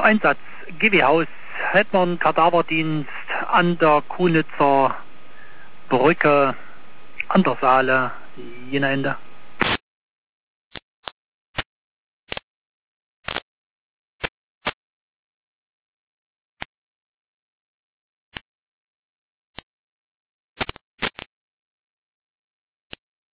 Einsatz GW-Haus, hätten wir einen Kadaverdienst an der Kunitzer Brücke, an der Saale, jener Ende.